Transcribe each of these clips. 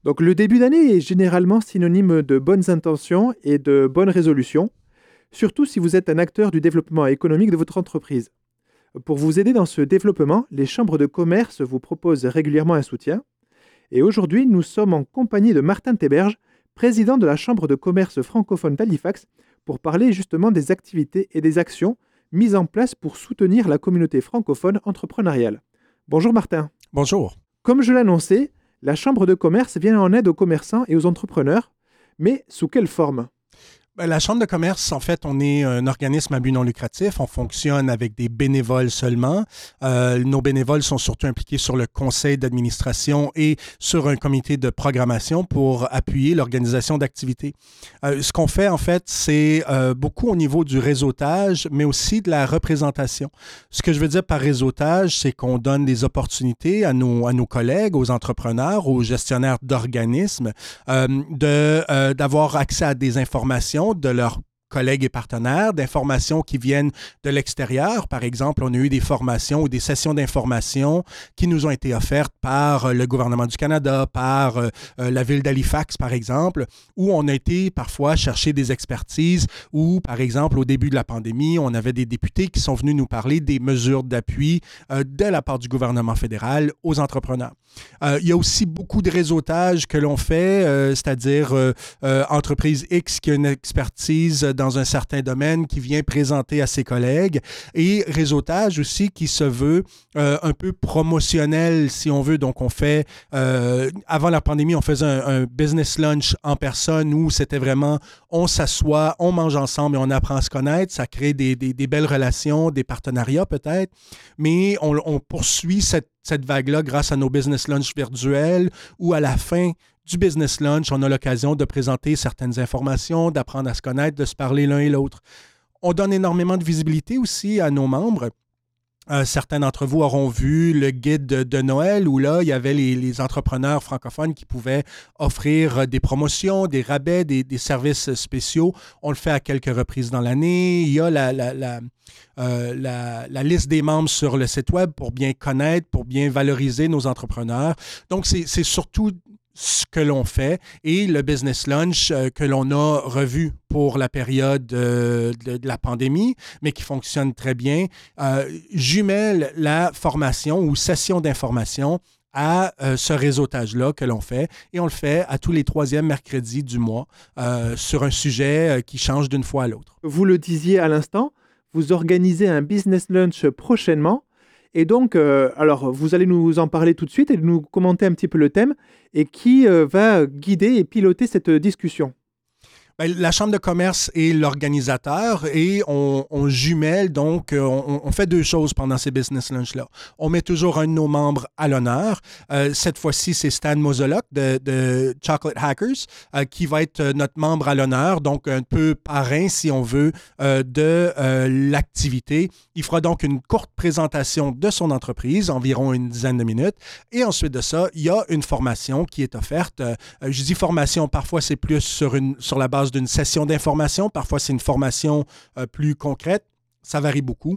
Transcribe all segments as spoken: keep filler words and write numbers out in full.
Donc le début d'année est généralement synonyme de bonnes intentions et de bonnes résolutions, surtout si vous êtes un acteur du développement économique de votre entreprise. Pour vous aider dans ce développement, les chambres de commerce vous proposent régulièrement un soutien. Et aujourd'hui, nous sommes en compagnie de Martin Théberge, président de la Chambre de commerce francophone d'Halifax, pour parler justement des activités et des actions mises en place pour soutenir la communauté francophone entrepreneuriale. Bonjour Martin. Bonjour. Comme je l'annonçais, la Chambre de commerce vient en aide aux commerçants et aux entrepreneurs, mais sous quelle forme ? La Chambre de commerce, en fait, on est un organisme à but non lucratif. On fonctionne avec des bénévoles seulement. Euh, nos bénévoles sont surtout impliqués sur le conseil d'administration et sur un comité de programmation pour appuyer l'organisation d'activités. Euh, ce qu'on fait, en fait, c'est euh, beaucoup au niveau du réseautage, mais aussi de la représentation. Ce que je veux dire par réseautage, c'est qu'on donne des opportunités à nos, à nos collègues, aux entrepreneurs, aux gestionnaires d'organismes, euh, de, euh, d'avoir accès à des informations de leurs collègues et partenaires, d'informations qui viennent de l'extérieur. Par exemple, on a eu des formations ou des sessions d'information qui nous ont été offertes par le gouvernement du Canada, par euh, la ville d'Halifax, par exemple, où on a été parfois chercher des expertises, où, par exemple, au début de la pandémie, on avait des députés qui sont venus nous parler des mesures d'appui euh, de la part du gouvernement fédéral aux entrepreneurs. Euh, il y a aussi beaucoup de réseautage que l'on fait, euh, c'est-à-dire euh, euh, entreprise X qui a une expertise dans un certain domaine qui vient présenter à ses collègues, et réseautage aussi qui se veut euh, un peu promotionnel, si on veut. Donc, on fait, euh, avant la pandémie, on faisait un, un business lunch en personne où c'était vraiment, on s'assoit, on mange ensemble et on apprend à se connaître. Ça crée des, des, des belles relations, des partenariats peut-être, mais on, on poursuit cette cette vague-là grâce à nos business lunch virtuels où à la fin du business lunch, on a l'occasion de présenter certaines informations, d'apprendre à se connaître, de se parler l'un et l'autre. On donne énormément de visibilité aussi à nos membres. Euh, certains d'entre vous auront vu le guide de, de Noël où là, il y avait les, les entrepreneurs francophones qui pouvaient offrir des promotions, des rabais, des, des services spéciaux. On le fait à quelques reprises dans l'année. Il y a la, la, la, euh, la, la liste des membres sur le site web pour bien connaître, pour bien valoriser nos entrepreneurs. Donc, c'est, c'est surtout ce que l'on fait et le business lunch euh, que l'on a revu pour la période euh, de, de la pandémie, mais qui fonctionne très bien, euh, jumelle la formation ou session d'information à euh, ce réseautage-là que l'on fait. Et on le fait à tous les troisièmes mercredis du mois euh, sur un sujet euh, qui change d'une fois à l'autre. Vous le disiez à l'instant, vous organisez un business lunch prochainement. Et donc, euh, alors, vous allez nous en parler tout de suite et nous commenter un petit peu le thème et qui euh, va guider et piloter cette discussion. Bien, la Chambre de commerce est l'organisateur et on, on jumelle, donc on, on fait deux choses pendant ces business lunch-là. On met toujours un de nos membres à l'honneur. Euh, cette fois-ci, c'est Stan Mozolok de, de Chocolate Hackers euh, qui va être notre membre à l'honneur, donc un peu parrain, si on veut, euh, de euh, l'activité. Il fera donc une courte présentation de son entreprise, environ une dizaine de minutes. Et ensuite de ça, il y a une formation qui est offerte. Euh, je dis formation, parfois c'est plus sur, une, sur la base d'une session d'information. Parfois, c'est une formation euh, plus concrète. Ça varie beaucoup.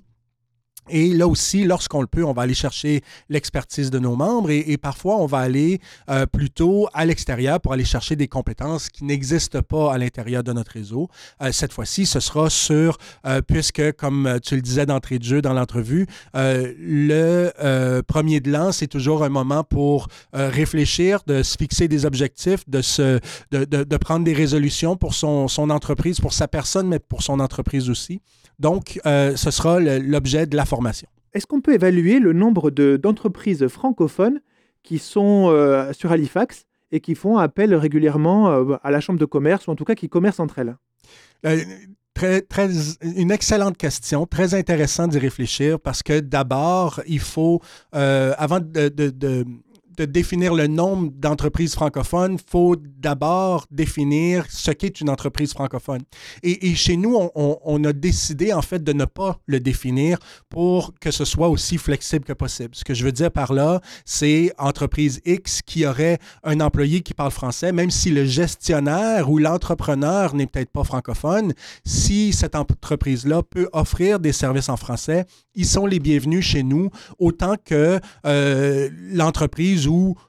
Et là aussi, lorsqu'on le peut, on va aller chercher l'expertise de nos membres et, et parfois, on va aller euh, plutôt à l'extérieur pour aller chercher des compétences qui n'existent pas à l'intérieur de notre réseau. Euh, cette fois-ci, ce sera sur, euh, puisque, comme tu le disais d'entrée de jeu dans l'entrevue, euh, le euh, premier de l'an, c'est toujours un moment pour euh, réfléchir, de se fixer des objectifs, de, se, de, de, de prendre des résolutions pour son, son entreprise, pour sa personne, mais pour son entreprise aussi. Donc, euh, ce sera le, l'objet de la formation. Est-ce qu'on peut évaluer le nombre de, d'entreprises francophones qui sont euh, sur Halifax et qui font appel régulièrement euh, à la Chambre de commerce, ou en tout cas qui commercent entre elles ? Euh, Très, très, une excellente question, très intéressant d'y réfléchir parce que d'abord, il faut, euh, avant de, de, de de définir le nombre d'entreprises francophones, il faut d'abord définir ce qu'est une entreprise francophone. Et, et chez nous, on, on, on a décidé en fait de ne pas le définir pour que ce soit aussi flexible que possible. Ce que je veux dire par là, c'est entreprise X qui aurait un employé qui parle français, même si le gestionnaire ou l'entrepreneur n'est peut-être pas francophone, si cette entreprise-là peut offrir des services en français, ils sont les bienvenus chez nous, autant que euh, l'entreprise ou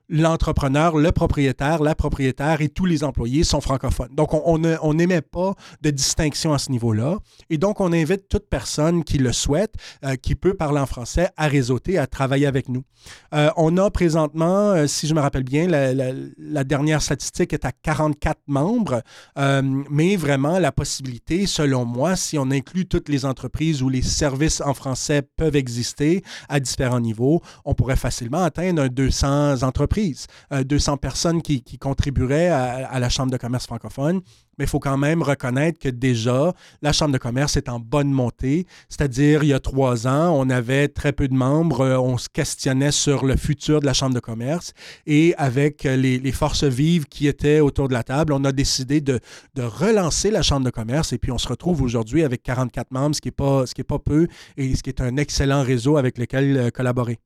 l'entrepreneur, le propriétaire, la propriétaire et tous les employés sont francophones. Donc, on n'émet pas de distinction à ce niveau-là. Et donc, on invite toute personne qui le souhaite, euh, qui peut parler en français, à réseauter, à travailler avec nous. Euh, on a présentement, euh, si je me rappelle bien, la, la, la dernière statistique est à quarante-quatre membres, euh, mais vraiment la possibilité, selon moi, si on inclut toutes les entreprises où les services en français peuvent exister à différents niveaux, on pourrait facilement atteindre un deux cents entreprises. Euh, deux cents personnes qui, qui contribueraient à, à la Chambre de commerce francophone. Mais il faut quand même reconnaître que déjà, la Chambre de commerce est en bonne montée. C'est-à-dire, il y a trois ans, on avait très peu de membres. On se questionnait sur le futur de la Chambre de commerce. Et avec les, les forces vives qui étaient autour de la table, on a décidé de, de relancer la Chambre de commerce. Et puis, on se retrouve aujourd'hui avec quarante-quatre membres, ce qui n'est pas, ce qui est pas peu et ce qui est un excellent réseau avec lequel euh, collaborer.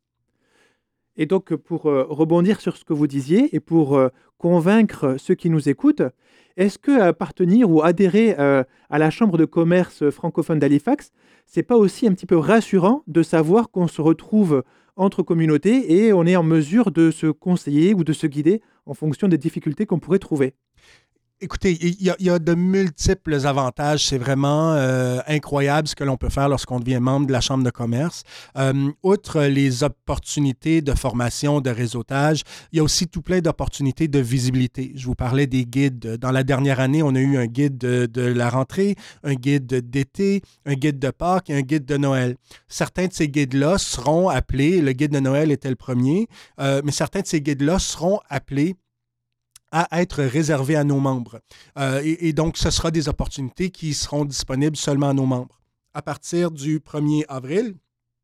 Et donc, pour euh, rebondir sur ce que vous disiez et pour euh, convaincre ceux qui nous écoutent, est-ce que appartenir ou adhérer euh, à la Chambre de commerce francophone d'Halifax, c'est pas aussi un petit peu rassurant de savoir qu'on se retrouve entre communautés et on est en mesure de se conseiller ou de se guider en fonction des difficultés qu'on pourrait trouver? Écoutez, il y, a, il y a de multiples avantages. C'est vraiment euh, incroyable ce que l'on peut faire lorsqu'on devient membre de la Chambre de commerce. Euh, outre les opportunités de formation, de réseautage, il y a aussi tout plein d'opportunités de visibilité. Je vous parlais des guides. Dans la dernière année, on a eu un guide de, de la rentrée, un guide d'été, un guide de Pâques et un guide de Noël. Certains de ces guides-là seront appelés, le guide de Noël était le premier, euh, mais certains de ces guides-là seront appelés à être réservé à nos membres. Euh, et, et donc, ce sera des opportunités qui seront disponibles seulement à nos membres. À partir du premier avril,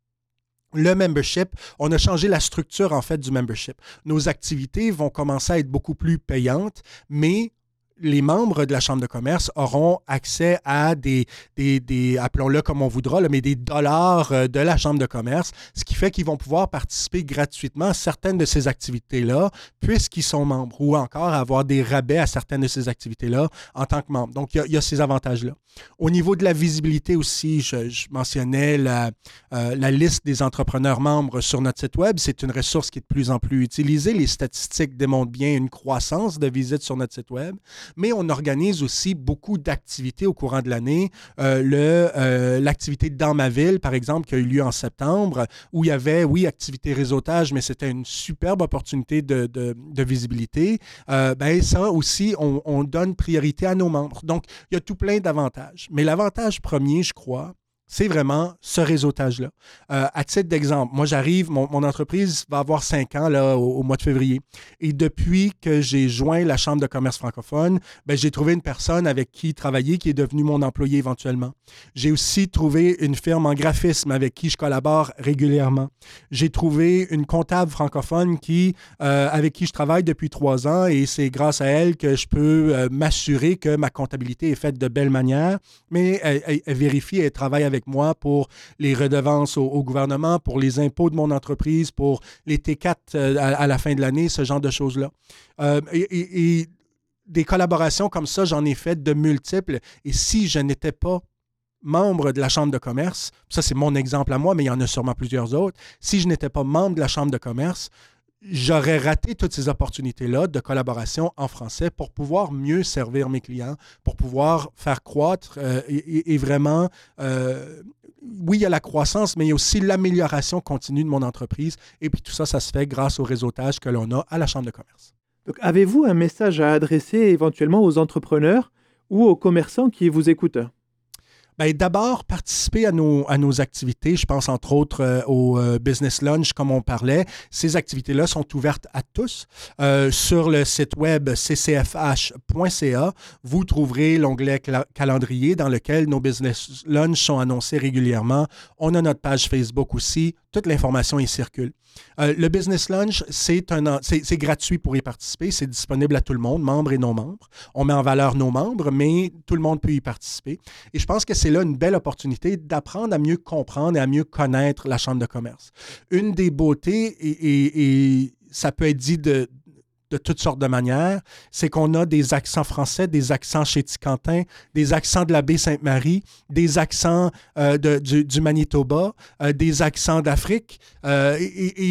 le membership, on a changé la structure en fait du membership. Nos activités vont commencer à être beaucoup plus payantes, mais les membres de la Chambre de commerce auront accès à des, des, des appelons-le comme on voudra, là, mais des dollars de la Chambre de commerce, ce qui fait qu'ils vont pouvoir participer gratuitement à certaines de ces activités-là, puisqu'ils sont membres, ou encore avoir des rabais à certaines de ces activités-là en tant que membre. Donc, il y a, il y a ces avantages-là. Au niveau de la visibilité aussi, je, je mentionnais la, euh, la liste des entrepreneurs membres sur notre site web. C'est une ressource qui est de plus en plus utilisée. Les statistiques démontrent bien une croissance de visites sur notre site web. Mais on organise aussi beaucoup d'activités au courant de l'année. Euh, le, euh, l'activité Dans ma ville, par exemple, qui a eu lieu en septembre, où il y avait, oui, activité réseautage, mais c'était une superbe opportunité de, de, de visibilité. Euh, ben ça aussi, on, on donne priorité à nos membres. Donc, il y a tout plein d'avantages. Mais l'avantage premier, je crois, c'est vraiment ce réseautage-là. Euh, à titre d'exemple, moi, j'arrive, mon, mon entreprise va avoir cinq ans là, au, au mois de février. Et depuis que j'ai joint la Chambre de commerce francophone, ben, j'ai trouvé une personne avec qui travailler qui est devenue mon employé éventuellement. J'ai aussi trouvé une firme en graphisme avec qui je collabore régulièrement. J'ai trouvé une comptable francophone qui, euh, avec qui je travaille depuis trois ans et c'est grâce à elle que je peux euh, m'assurer que ma comptabilité est faite de belle manière, mais elle, elle, elle vérifie et elle travaille avec moi pour les redevances au, au gouvernement, pour les impôts de mon entreprise, pour les T quatre euh, à, à la fin de l'année, ce genre de choses-là. Euh, et, et, et des collaborations comme ça, j'en ai fait de multiples. Et si je n'étais pas membre de la Chambre de commerce, ça c'est mon exemple à moi, mais il y en a sûrement plusieurs autres, si je n'étais pas membre de la Chambre de commerce, j'aurais raté toutes ces opportunités-là de collaboration en français pour pouvoir mieux servir mes clients, pour pouvoir faire croître euh, et, et vraiment, euh, oui, il y a la croissance, mais il y a aussi l'amélioration continue de mon entreprise. Et puis tout ça, ça se fait grâce au réseautage que l'on a à la Chambre de commerce. Donc, avez-vous un message à adresser éventuellement aux entrepreneurs ou aux commerçants qui vous écoutent? Bien, d'abord, participer à nos, à nos activités. Je pense entre autres euh, au euh, Business Lunch, comme on parlait. Ces activités-là sont ouvertes à tous. Euh, sur le site web c c f h point c a, vous trouverez l'onglet cla- calendrier dans lequel nos Business Lunch sont annoncés régulièrement. On a notre page Facebook aussi. Toute l'information y circule. Euh, le Business Lunch, c'est, un, c'est, c'est gratuit pour y participer. C'est disponible à tout le monde, membres et non-membres. On met en valeur nos membres, mais tout le monde peut y participer. Et je pense que c'est là une belle opportunité d'apprendre à mieux comprendre et à mieux connaître la Chambre de commerce. Une des beautés, et, et, et ça peut être dit de, de toutes sortes de manières, c'est qu'on a des accents français, des accents chez Ticantin, des accents de la baie Sainte-Marie, des accents euh, de, du, du Manitoba, euh, des accents d'Afrique, euh, et, et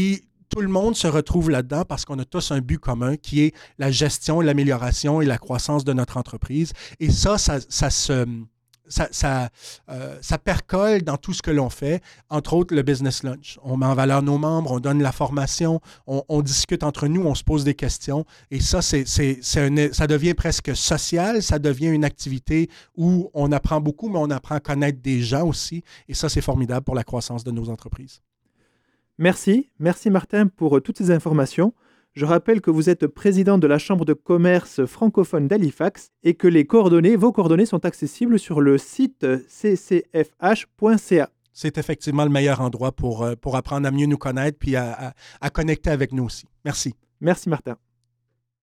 tout le monde se retrouve là-dedans parce qu'on a tous un but commun qui est la gestion, l'amélioration et la croissance de notre entreprise. Et ça, ça, ça se... Ça, ça, euh, ça percole dans tout ce que l'on fait, entre autres le business lunch. On met en valeur nos membres, on donne la formation, on, on discute entre nous, on se pose des questions. Et ça, c'est, c'est, c'est un, ça devient presque social, ça devient une activité où on apprend beaucoup, mais on apprend à connaître des gens aussi. Et ça, c'est formidable pour la croissance de nos entreprises. Merci. Merci Martin pour toutes ces informations. Je rappelle que vous êtes président de la Chambre de commerce francophone d'Halifax et que les coordonnées, vos coordonnées sont accessibles sur le site c c f h point c a. C'est effectivement le meilleur endroit pour, pour apprendre à mieux nous connaître puis à, à, à connecter avec nous aussi. Merci. Merci Martin.